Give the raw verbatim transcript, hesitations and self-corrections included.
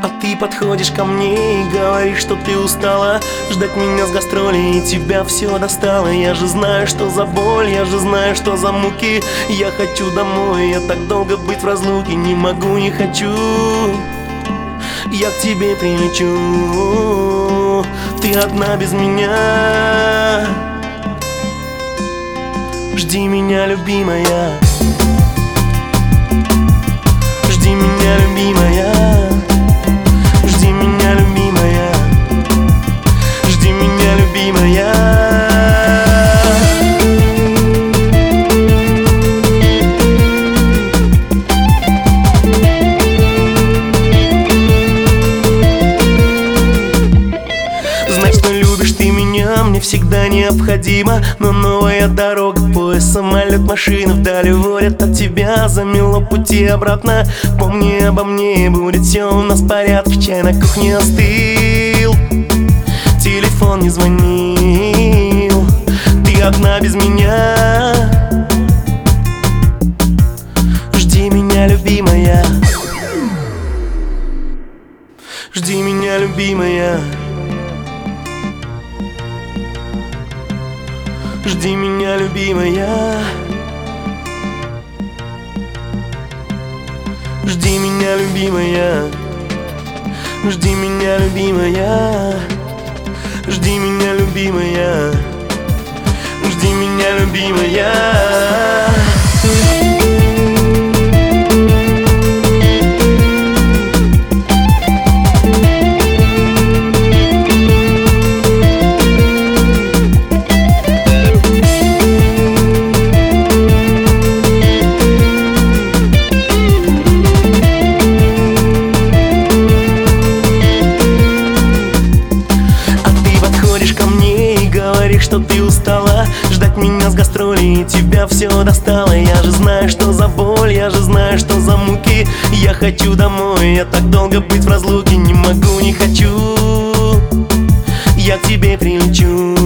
А ты подходишь ко мне и говоришь, что ты устала ждать меня с гастролей, и тебя все достало. Я же знаю, что за боль, я же знаю, что за муки. Я хочу домой, я так долго быть в разлуке. Не могу, не хочу, я к тебе прилечу. Ты одна без меня, жди меня, любимая. Жди меня, любимая. Жди меня, любимая. Жди меня, любимая. Знай, что любишь ты меня, мне всегда необходимо. Но новая дорога, поезд, самолет, машина вдали водят от тебя. Замело пути обратно, помни обо мне, будет все у нас в порядке. Чай на кухне остыл, телефон не звонил. Ты одна без меня, жди меня, любимая. Жди меня, любимая. Жди меня, любимая. Жди меня, любимая. Жди меня, любимая. Жди меня, любимая. Жди меня, любимая. Что ты устала ждать меня с гастролей, и тебя все достало. Я же знаю, что за боль, я же знаю, что за муки. Я хочу домой, я так долго быть в разлуке. Не могу, не хочу, я к тебе прилечу.